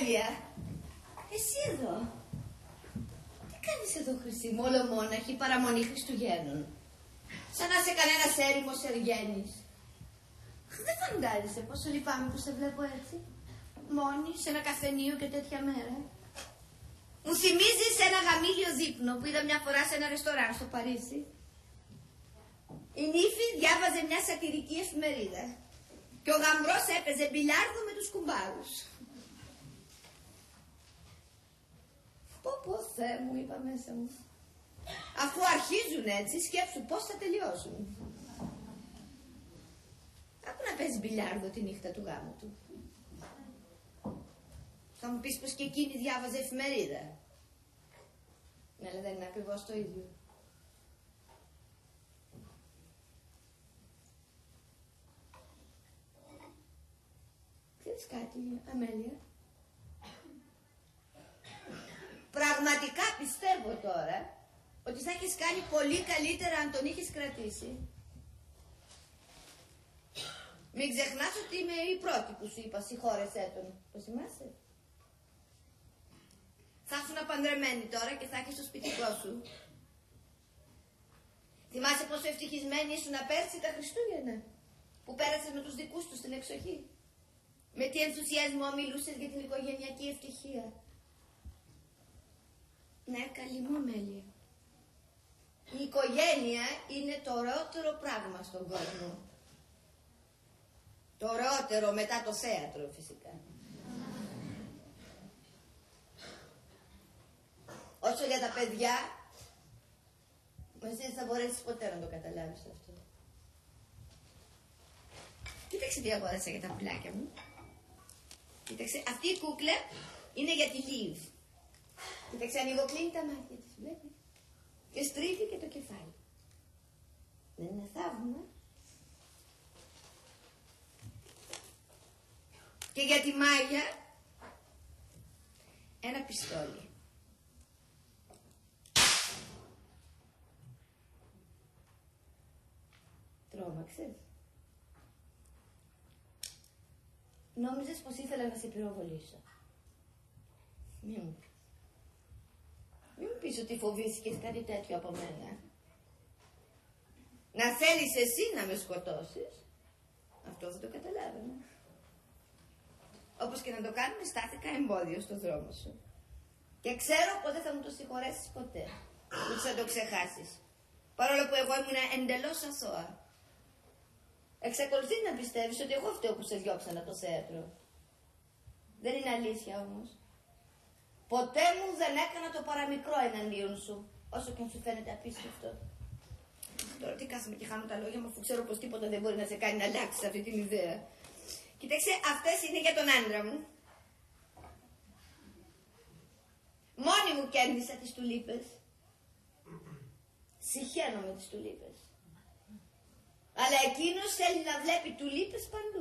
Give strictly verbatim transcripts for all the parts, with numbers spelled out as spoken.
Αμέλεια, εσύ εδώ. Τι κάνεις εδώ, Χρυσή μου, ολομόναχη, παραμονή Χριστουγέννων? Σαν να είσαι κανένας έρημος εργένης. Δεν φαντάζεσαι πόσο λυπάμαι που σε βλέπω έτσι, μόνη, σε ένα καφενείο και τέτοια μέρα. Μου θυμίζεις ένα γαμήλιο δείπνο που είδα μια φορά σε ένα ρεστοράν στο Παρίσι. Η νύφη διάβαζε μια σατυρική εφημερίδα και ο γαμπρός έπαιζε μπιλιάρδο με τους κουμπάρους. Πω πω Θεέ μου, είπα μέσα μου. Αφού αρχίζουν έτσι, σκέψου πώς θα τελειώσουν. Άκου να παίζει μπιλιάρδο τη νύχτα του γάμου του. Θα μου πεις πως και εκείνη διάβαζε εφημερίδα. Ναι, αλλά δεν είναι ακριβώς το ίδιο. Ξέρεις κάτι, Αμέλεια? Πραγματικά πιστεύω τώρα ότι θα έχεις κάνει πολύ καλύτερα αν τον είχες κρατήσει. Μην ξεχνάς ότι είμαι η πρώτη που σου είπα συγχώρεσέ τον. Το θυμάσαι? Θα ήσουν παντρεμένη τώρα και θα έχεις το σπιτικό σου. Θυμάσαι πόσο ευτυχισμένη ήσουν πέρσι τα Χριστούγεννα που πέρασες με τους δικούς του στην εξοχή? Με τι ενθουσιασμό μιλούσες για την οικογενειακή ευτυχία. Ναι, καλή μου Αμέλεια. Η οικογένεια είναι το ωραιότερο πράγμα στον κόσμο. Το ωραιότερο μετά το θέατρο φυσικά. Όσο για τα παιδιά, εσύ δεν θα μπορέσεις ποτέ να το καταλάβεις αυτό. Κοίταξε τι αγόρασα για τα πουλάκια μου. Κοίταξε, αυτή η κούκλα είναι για τη Λίβ. Κοίταξε, ανοιγοκλίνει τα μάτια της, βλέπει. Και στρίβει και το κεφάλι. Δεν είναι θαύμα? Και για τη Μάγια, ένα πιστόλι. Τρόμαξες? Νόμιζες πως ήθελα να σε πυροβολήσω. Μη μου πεις. Μη μου πεις ότι φοβήθηκες κάτι τέτοιο από μένα. Να θέλεις εσύ να με σκοτώσεις, αυτό δεν το καταλάβαινα. Όπως και να το κάνουμε, στάθηκα εμπόδιο στο δρόμο σου. Και ξέρω πως δεν θα μου το συγχωρέσεις ποτέ. Ούτε θα το ξεχάσεις. Παρόλο που εγώ ήμουν εντελώς αθώα. Εξακολουθείς να πιστεύεις ότι εγώ φταίω που σε διώξανα το θέατρο. Δεν είναι αλήθεια όμως. Ποτέ μου δεν έκανα το παραμικρό εναντίον σου, όσο και αν σου φαίνεται απίστευτο. Τώρα τι κάθομαι και χάνω τα λόγια μου, αφού ξέρω πως τίποτα δεν μπορεί να σε κάνει να αλλάξεις αυτή την ιδέα. Κοίταξε, αυτές είναι για τον άντρα μου. Μόνη μου κέρδισα τις τουλίπες. Συχαίνω με τις τουλίπες. Αλλά εκείνος θέλει να βλέπει τουλίπες παντού.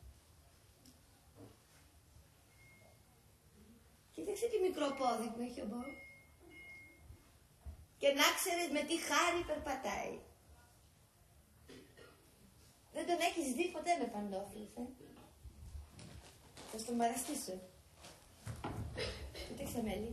Κοίταξε τι μικρό πόδι που έχει ο Μπο. Και να ξέρεις με τι χάρη περπατάει. Δεν τον έχεις δει ποτέ με παντόφλες, ε. Θα στον παραστήσω. Κοίταξε Μέλη.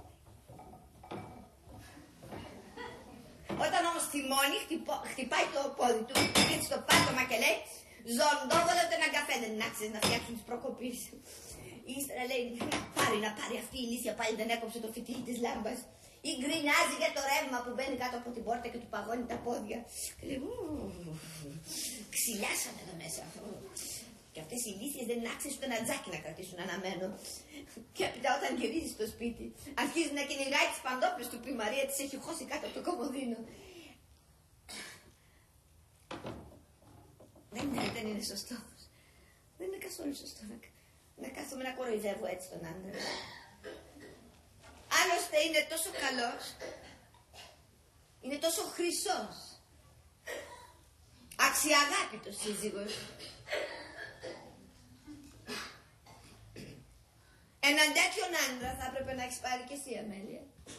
Όταν όμως θυμώνει, χτυπάει το πόδι του, και στο πάτωμα και λέει «Ζοντόβολα τον αγκαφέ, δεν άξιζε να φτιάξουν τις προκοπής». Ύστερα λέει «Πάρει να πάρει αυτή η λύσια, πάλι δεν έκοψε το φυτίλι της λάμπας». Ή γκρινιάζει για το ρεύμα που μπαίνει κάτω από την πόρτα και του παγώνει τα πόδια. Και λέει «Ξυλιάσανε εδώ μέσα». Και αυτές οι λύσιες δεν άξιζε ούτε ένα τζάκι να κρατήσουν αναμένο. Και έπειτα όταν γυρίζει στο σπίτι, αρχίζει να κυνηγάει τις παντόφλες του που η Μαρία της έχει χώσει κάτω από το κομμωδίνο. Δεν είναι, δεν είναι σωστό. Δεν είναι καθόλου σωστό να, να κάθομαι να κοροϊδεύω έτσι τον άντρα. Άλλωστε είναι τόσο καλός, είναι τόσο χρυσός, αξιαγάπητος σύζυγος. Έναν τέτοιον άντρα θα έπρεπε να έχεις πάρει και εσύ, Αμέλεια.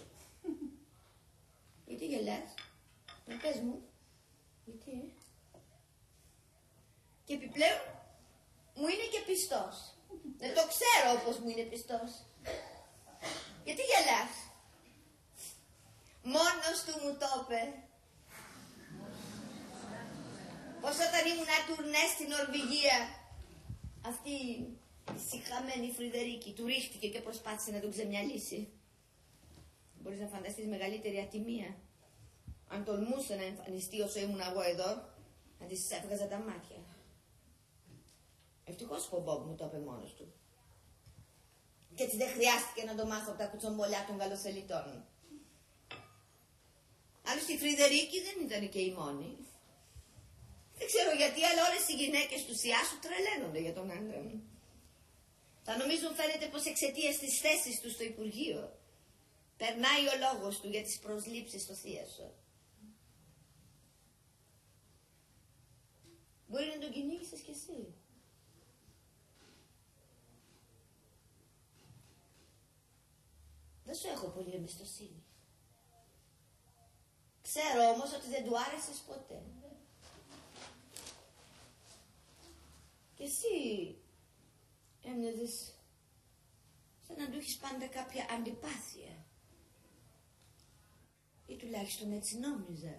Γιατί γελάς? Να πες μου. Γιατί? Και επιπλέον μου είναι και πιστός. Δεν το ξέρω πως μου είναι πιστός. Γιατί γελάς? Μόνος του μου το είπε. Πως όταν ήμουν τουρνέ στην Νορβηγία, αυτή η συχαμένη Φρυδερίκη του ρίχτηκε και προσπάθησε να τον ξεμυαλίσει. Μπορείς να φανταστείς μεγαλύτερη ατιμία? Αν τολμούσε να εμφανιστεί όσο ήμουν εγώ εδώ, να της έβγαζα τα μάτια. Ευτυχώς που ο Μπομπ μου το είπε μόνος του. Και έτσι δεν χρειάστηκε να το μάθω από τα κουτσομπολιά των καλοσελιτών. Άλλωστε η Φρυδερίκη δεν ήταν και η μόνη. Δεν ξέρω γιατί, αλλά όλες οι γυναίκες του Σιάσου τρελαίνονται για τον άντρα μου. Θα νομίζουν φαίνεται πως εξαιτίας της θέσης του στο Υπουργείο περνάει ο λόγος του για τις προσλήψεις στο Θίασο. Μπορεί να τον κυνήγησες κι εσύ. Δεν σου έχω πολύ εμπιστοσύνη. Ξέρω όμως ότι δεν του άρεσες ποτέ. Και εσύ έμοιαζες σαν να του έχεις πάντα κάποια αντιπάθεια. Ή τουλάχιστον έτσι νόμιζα.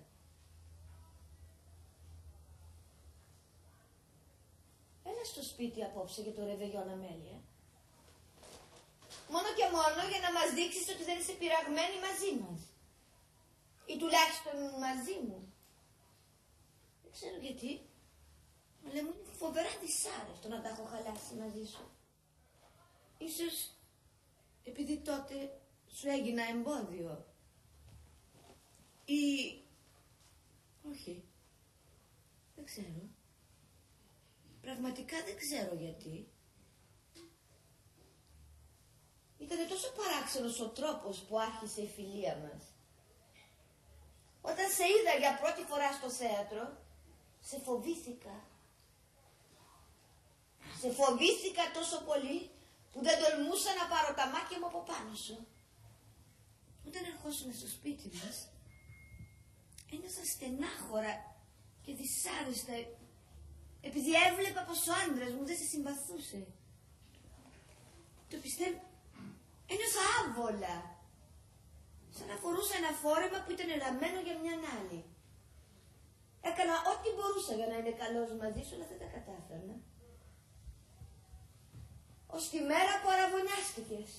Έλα στο σπίτι απόψε για το ρεβεγιόν, Αμέλεια. Μόνο και μόνο για να μας δείξεις ότι δεν είσαι πειραγμένη μαζί μας. Ή τουλάχιστον μαζί μου. Δεν ξέρω γιατί, αλλά μου είναι φοβερά δυσάρεστο να τα έχω χαλάσει μαζί σου. Ίσως επειδή τότε σου έγινα εμπόδιο. Ή... όχι. Δεν ξέρω. Πραγματικά δεν ξέρω γιατί. Ήτανε τόσο παράξενος ο τρόπος που άρχισε η φιλία μας. Όταν σε είδα για πρώτη φορά στο θέατρο, σε φοβήθηκα. Σε φοβήθηκα τόσο πολύ που δεν τολμούσα να πάρω τα μάτια μου από πάνω σου. Όταν ερχόσουν στο σπίτι μας, ένιωσα στενάχωρα και δυσάρεστα, επειδή έβλεπα πως ο άντρας μου δεν σε συμπαθούσε. Το πιστεύω, ένιωσα άβολα, σαν να φορούσα ένα φόρεμα που ήταν ραμμένο για μιαν άλλη. Έκανα ό,τι μπορούσα για να είναι καλός μαζί σου, αλλά δεν τα κατάφερνα. Ως τη μέρα που αραβωνιάστηκες.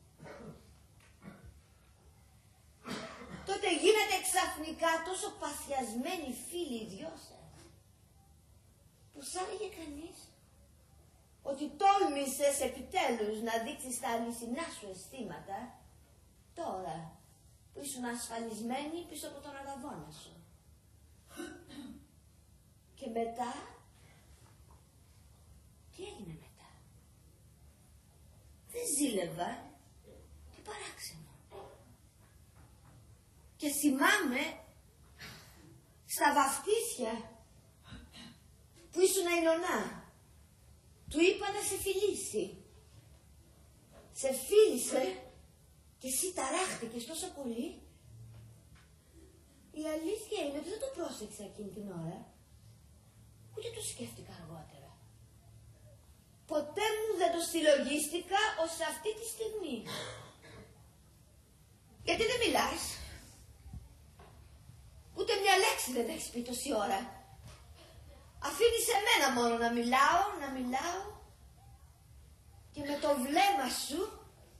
Τότε γίνατε ξαφνικά τόσο παθιασμένοι φίλοι οι δυο σας, που σ' έλεγε κανείς ότι τόλμησες επιτέλους να δείξεις τα αληθινά σου αισθήματα τώρα που ήσουν ασφαλισμένοι πίσω από τον αραβώνα σου. Και μετά, τι έγινε μετά? Δεν ζήλευα, τι παράξενο. Και θυμάμαι στα βαφτίσια που ήσουν αειλονά, του είπα να σε φιλήσει. Σε φίλησε και εσύ ταράχτηκες τόσο πολύ. Η αλήθεια είναι ότι δεν το πρόσεξα εκείνη την ώρα, ούτε το σκέφτηκα αργότερα. Ποτέ μου δεν το συλλογίστηκα ως αυτή τη στιγμή. Γιατί δεν μιλάς? Ούτε μια λέξη δεν έχεις πει τόση ώρα. Αφήνεις εμένα μόνο να μιλάω, να μιλάω και με το βλέμμα σου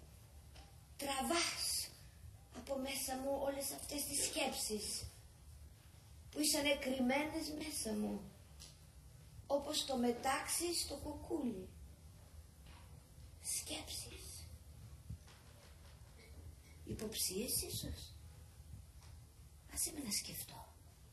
τραβάς από μέσα μου όλες αυτές τις σκέψεις που ήσανε κρυμμένες μέσα μου, όπως το μετάξι στο κουκούλι. Σκέψεις. Υποψίες ίσως. Άσε με να σκεφτώ.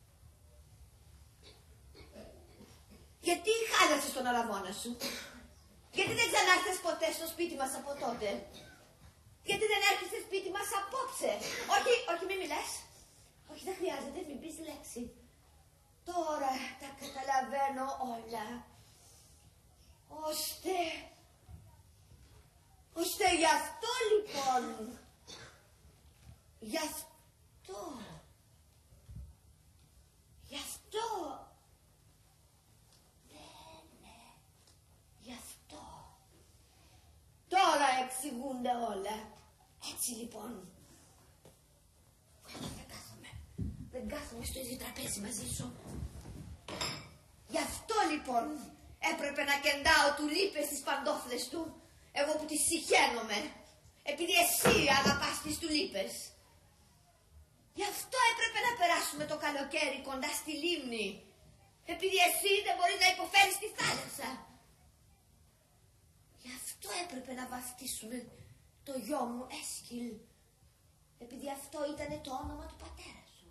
Γιατί χάλασες τον αραβώνα σου? Γιατί δεν ξανάρθες ποτέ στο σπίτι μας από τότε? Γιατί δεν έρχεσαι σπίτι μας απόψε? Όχι, όχι, μην μιλάς. Όχι, δεν χρειάζεται, μην πεις λέξη. Τώρα τα καταλαβαίνω όλα. Ώστε... ώστε γι' αυτό λοιπόν... γι' αυτό... γι' αυτό... ναι, ναι, γι' αυτό... ακουνε όλα. Έτσι λοιπόν. Δεν κάθομαι. Δεν κάθομαι στο ίδιο τραπέζι μαζί σου. Γι' αυτό λοιπόν έπρεπε να κεντάω τουλίπες στις παντόφλες του. Εγώ που τις συχαίνομαι. Επειδή εσύ αγαπάς τις τουλίπες. Γι' αυτό έπρεπε να περάσουμε το καλοκαίρι κοντά στη λίμνη. Επειδή εσύ δεν μπορείς να υποφέρεις τη θάλασσα. Γι' αυτό έπρεπε να βαφτίσουμε το γιο μου Έσκυλ. Επειδή αυτό ήταν το όνομα του πατέρα σου.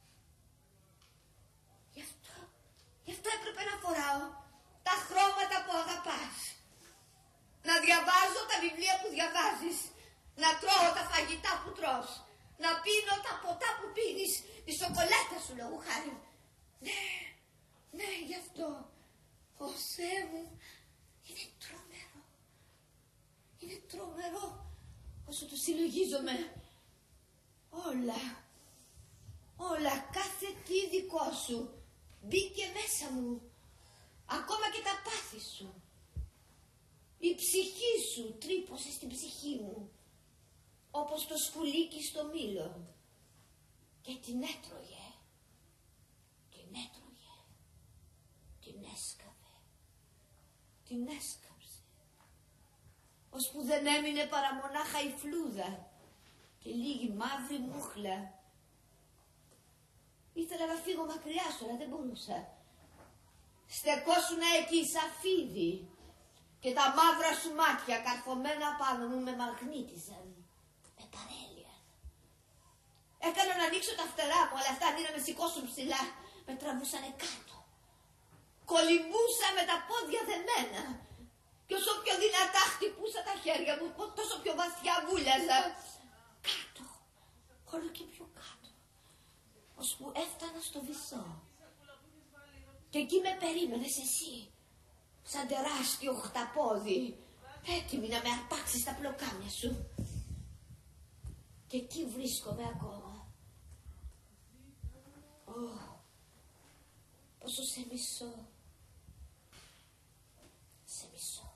Γι' αυτό, γι' αυτό έπρεπε να φοράω τα χρώματα που αγαπάς. Να διαβάζω τα βιβλία που διαβάζεις. Να τρώω τα φαγητά που τρως. Να πίνω τα ποτά που πίνεις. Τη σοκολάτα σου λόγου χάρη. Ναι, ναι, γι' αυτό. Ω Θεέ μου, είναι τρομερό. Είναι τρομερό όσο το συλλογίζομαι. Όλα, όλα, κάθε τι δικό σου μπήκε μέσα μου. Ακόμα και τα πάθη σου. Η ψυχή σου τρύπωσε στην ψυχή μου. Όπως το σκουλίκι στο μήλο. Και την έτρωγε. Την έτρωγε. Την έσκαβε. Την έσκαψε. Ώσπου δεν έμεινε παρά μονάχα η φλούδα και λίγη μαύρη μούχλα. Ήθελα να φύγω μακριά σου, αλλά δεν μπορούσα. Στεκόσουνα εκεί σαν φίδι και τα μαύρα σου μάτια καρφωμένα πάνω μου με μαγνήτιζαν, με παρέλυαν. Έκανα να ανοίξω τα φτερά μου, αλλά αυτά αντί να με σηκώσουν ψηλά, με τραβούσανε κάτω. Κολυμπούσα με τα πόδια δεμένα και όσο πιο δυνατά χτυπούσα τα χέρια μου, τόσο πιο βαθιά βούλιαζα. Κάτω, όλο και πιο κάτω, ώσπου έφτανα στο βυθό. Και εκεί με περίμενες εσύ, σαν τεράστιο χταπόδι, έτοιμη να με αρπάξει στα πλοκάμια σου. Και εκεί βρίσκομαι ακόμα. Ω, πόσο σε μισώ. Σε μισώ.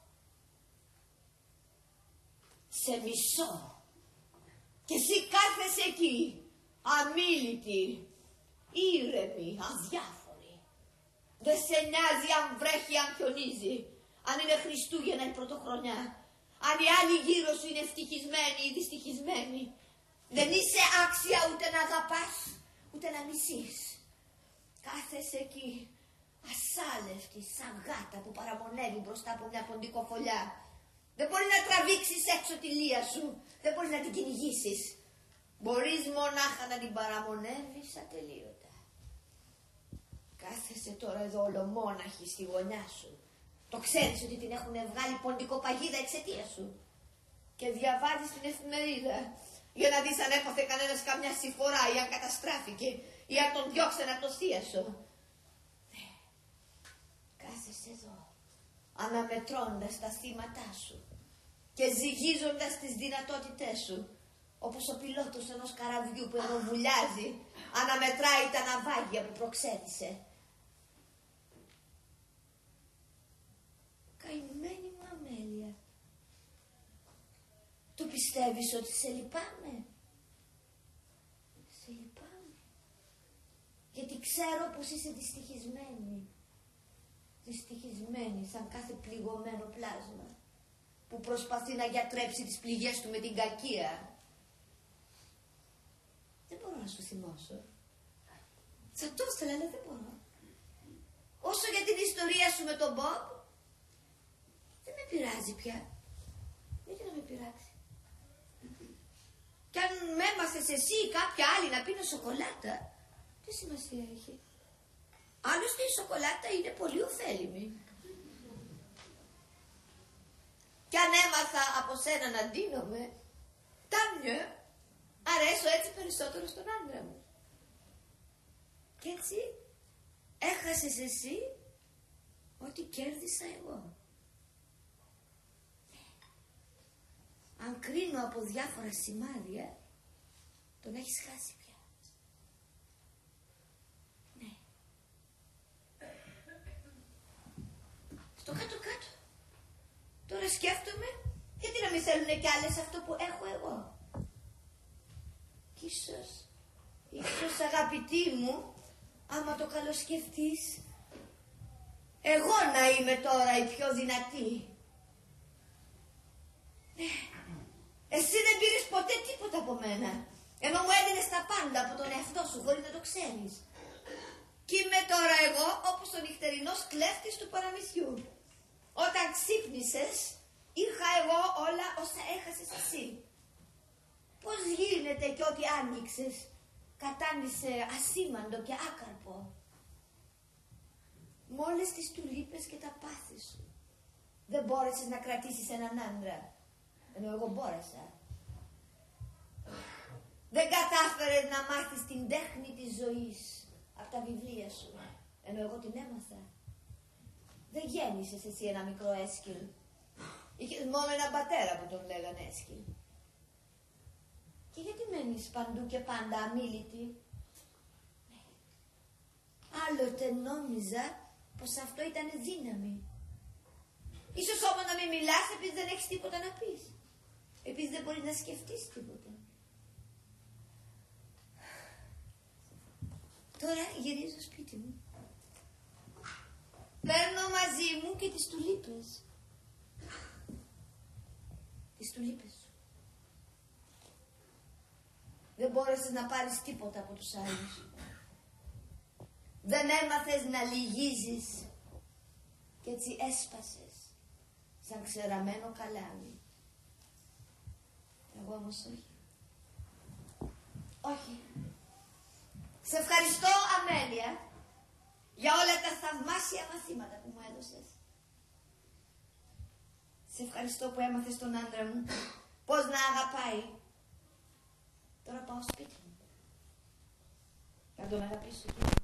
Σε μισώ. Και εσύ κάθεσαι εκεί, αμίλητη, ήρεμη, αδιάφορη. Δεν σε νοιάζει αν βρέχει, αν χιονίζει, αν είναι Χριστούγεννα ή Πρωτοχρονιά, αν οι άλλοι γύρω σου είναι ευτυχισμένοι ή δυστυχισμένοι. Δεν είσαι άξια ούτε να αγαπάς, ούτε να μισείς. Κάθεσαι εκεί, ασάλευτη, σαν γάτα που παραμονεύει μπροστά από μια ποντικοφολιά. Δεν μπορείς να τραβήξεις έξω τη λία σου, δεν μπορείς να την κυνηγήσεις. Μπορείς μονάχα να την παραμονεύεις ατελείωτα. Κάθεσαι τώρα εδώ ολομόναχη στη γωνιά σου. Το ξέρεις ότι την έχουν βγάλει ποντικοπαγίδα εξαιτία σου. Και διαβάζεις την εφημερίδα για να δεις αν έπαθε κανένας καμιά συμφορά ή αν καταστράφηκε ή αν τον διώξανε από το θίασο. Ναι. Κάθεσαι εδώ, αναμετρώντας τα θύματά σου και ζυγίζοντας τις δυνατότητές σου, όπως ο πιλότος ενός καραβιού που ενώ βουλιάζει αναμετράει τα ναυάγια που προξένησε. Καημένη μου Αμέλεια, του πιστεύεις ότι σε λυπάμαι? Σε λυπάμαι, γιατί ξέρω πως είσαι δυστυχισμένη. Δυστυχισμένη σαν κάθε πληγωμένο πλάσμα που προσπαθεί να γιατρέψει τις πληγές του με την κακία. Δεν μπορώ να σου θυμώσω. Θα το ήθελα, αλλά δεν μπορώ. Όσο για την ιστορία σου με τον Μπομπ, δεν με πειράζει πια. Γιατί να με πειράξει? Κι αν με έμαθες εσύ ή κάποια άλλη να πίνω σοκολάτα, τι σημασία έχει? Άλλωστε η σοκολάτα είναι πολύ ωφέλιμη. Κι αν έμαθα από σένα να ντύνομαι, τάμιο, αρέσω έτσι περισσότερο στον άντρα μου. Κι έτσι έχασες εσύ ό,τι κέρδισα εγώ. Αν κρίνω από διάφορα σημάδια, τον έχεις χάσει πια. Ναι. Στο κάτω-κάτω. Τώρα σκέφτομαι γιατί να με μη θέλουν κι άλλες αυτό που έχω εγώ. Κι ίσως, ίσως αγαπητή μου, άμα το καλοσκεφτείς, εγώ να είμαι τώρα η πιο δυνατή. Ναι, εσύ δεν πήρες ποτέ τίποτα από μένα, ενώ μου έδινες τα πάντα από τον εαυτό σου χωρίς να το ξέρεις. Κι είμαι τώρα εγώ όπως ο νυχτερινός κλέφτης του παραμυθιού. Όταν ξύπνησες, είχα εγώ όλα όσα έχασες εσύ. Πώς γίνεται κι ό,τι άνοιξες κατάνησε ασήμαντο και άκαρπο. Με όλες τις τουλίπες και τα πάθη σου δεν μπόρεσες να κρατήσεις έναν άντρα, ενώ εγώ μπόρεσα. Δεν κατάφερες να μάθεις την τέχνη της ζωής από τα βιβλία σου, ενώ εγώ την έμαθα. Δεν γέννησες εσύ ένα μικρό Έσκυλ. Είχες μόνο έναν πατέρα που τον λέγανε Έσκυλ. Και γιατί μένεις παντού και πάντα αμίλητη? Άλλοτε νόμιζα πως αυτό ήταν δύναμη. Ίσως όμως να μην μιλάς επειδή δεν έχεις τίποτα να πεις. Επειδή δεν μπορείς να σκεφτείς τίποτα. Τώρα γυρίζω σπίτι μου. Παίρνω μαζί μου και τις τουλίπες. Τις τουλίπες σου. Δεν μπόρεσες να πάρεις τίποτα από τους άλλους. Δεν έμαθες να λυγίζεις και έτσι έσπασες σαν ξεραμένο καλάμι. Εγώ όμως όχι. Όχι. Σε ευχαριστώ, Αμέλεια, για όλα τα θαυμάσια μαθήματα που μου έδωσες. Σε ευχαριστώ που έμαθες τον άντρα μου πώς να αγαπάει. Τώρα πάω σπίτι μου. Θα τον αγαπήσω και